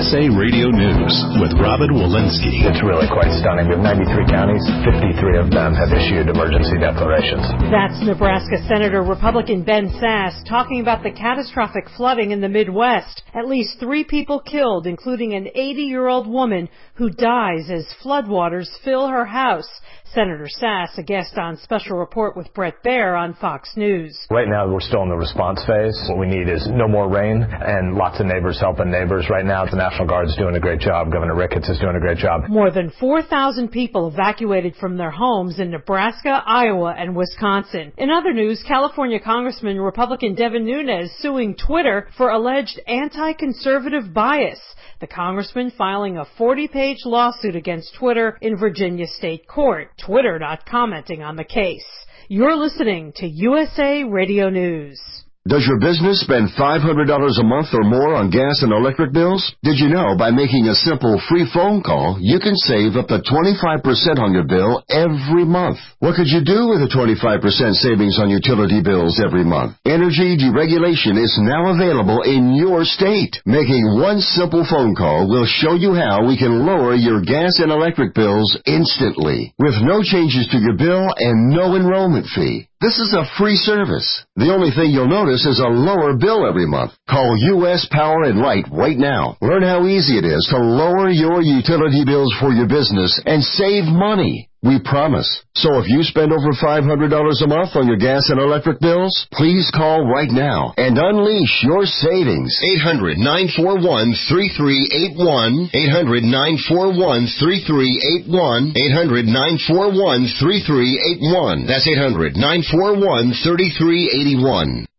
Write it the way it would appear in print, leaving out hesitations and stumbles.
USA Radio News with Robin Walensky. It's really quite stunning. We have 93 counties. 53 of them have issued emergency declarations. That's Nebraska Senator Republican Ben Sasse talking about the catastrophic flooding in the Midwest. At least 3 people killed, including an 80-year-old woman who dies as floodwaters fill her house. Senator Sasse, a guest on Special Report with Bret Baier on Fox News. Right now, we're still in the response phase. What we need is no more rain and lots of neighbors helping neighbors. Right now, the National Guard's doing a great job. Governor Ricketts is doing a great job. More than 4,000 people evacuated from their homes in Nebraska, Iowa, and Wisconsin. In other news, California Congressman Republican Devin Nunes suing Twitter for alleged anti-conservative bias. The congressman filing a 40-page lawsuit against Twitter in Virginia State Court. Twitter not commenting on the case. You're listening to USA Radio News. Does your business spend $500 a month or more on gas and electric bills? Did you know by making a simple free phone call, you can save up to 25% on your bill every month? What could you do with a 25% savings on utility bills every month? Energy deregulation is now available in your state. Making one simple phone call will show you how we can lower your gas and electric bills instantly, with no changes to your bill and no enrollment fee. This is a free service. The only thing you'll notice is a lower bill every month. Call U.S. Power and Light right now. Learn how easy it is to lower your utility bills for your business and save money. We promise. So if you spend over $500 a month on your gas and electric bills, please call right now and unleash your savings. 800-941-3381. 800-941-3381. 800-941-3381. That's 800-941-3381.